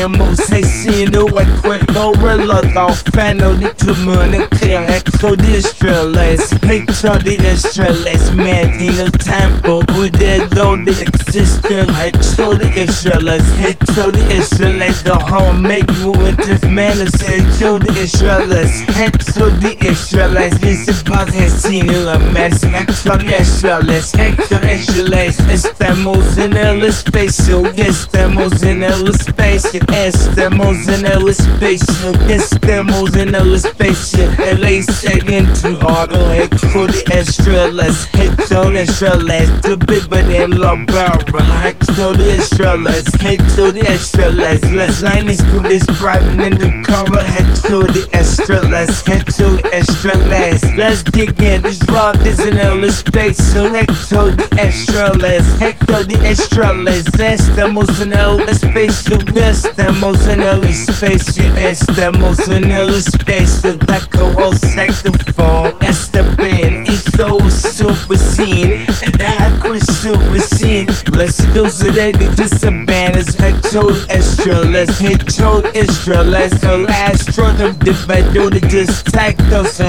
Estamos haciendo el cuento reloj Fano de tu mundo clear exodistreles Exodistreles Medina tempo With it loaded existence Exodistreles Exodistreles The homemade movement of madness Exodistreles Exodistreles This about haciendo la mess Exodistreles Exodistreles Estamos en el espacio Estamos en el espacio Estamos en el espacio Estamos en el espacio LA second to auto Exodistreles Exodistreles The big than La Barra Exodistreles Exodistreles Let's line this through this private in the cover Exodistreles Exodistreles Let's dig in this rock this in el espacio Exodistreles Exodistreles Estamos en el espacio Estamos en el espacio Estamos en el espacio Like a whole saxophone Esteban Ezo super scene And I quit super scene Let's go so that they just abandons Exodistreles Exodistreles The last run of the battle They just tagged us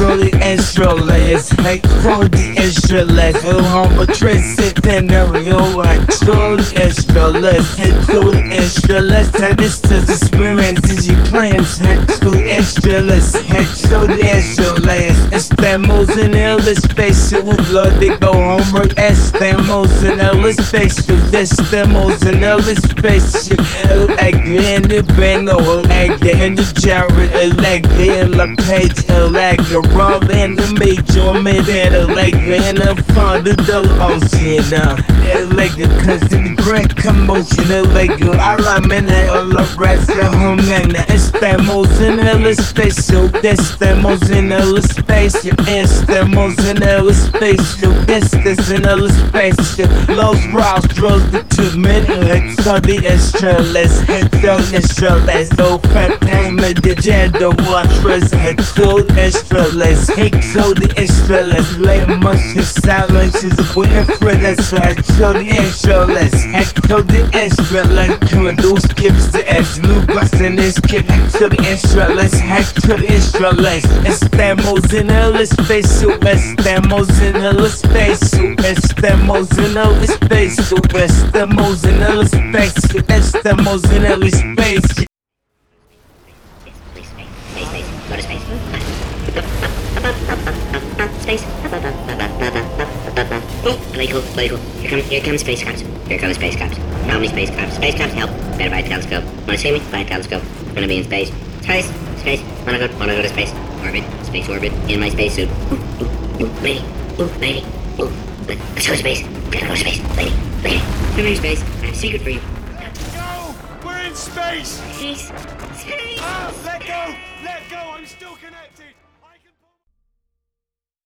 Exodistreles Exodistreles The home address it and area Exodistreles Exodistreles This is experiences you plans Exodistreles Exodistreles Estamos en el espacio Lord they go homework Estamos en el espacio Estamos en el espacio El aire en el bango El aire en el Jared El aire en la page El aire roll in the major Mid el aire en el fondo del ocean El aire cause in the great commotion El aire a la mena El arrest the home Estamos en el espacio Estamos en el espacio Estamos en el espacio Estamos en el espacio Los rostros de tu mente Exodistreles Exodistreles No fantasma de gender watchers Exodistreles Exodistreles Lay much silences waiting for this Exodistreles Exodistreles Those gifts to Exodus and this kid Exodistreles Exodistreles Estamos en el espacio Estamos en el espacio Estamos en el espacio Estamos en el espacio Estamos en el espacio Go to space. Space. Play cool. Here come space cops. Here come space cops. How many space cops? Space cops, help. Better buy a telescope. Wanna see me? Buy a telescope. Gonna be in space. Space. Wanna go to space. Orbit. Space orbit. In my spacesuit. Lady. Let's go to space. Gotta go to space. Lady. Come here, space. I have a secret for you. Go! We're in space! Space. Ah, let go! I'm still connected!